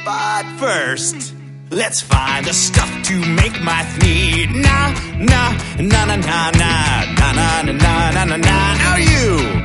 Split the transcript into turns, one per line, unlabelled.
But first, let's find the stuff to make my need. Na na na na na na na na na na na na. Now you.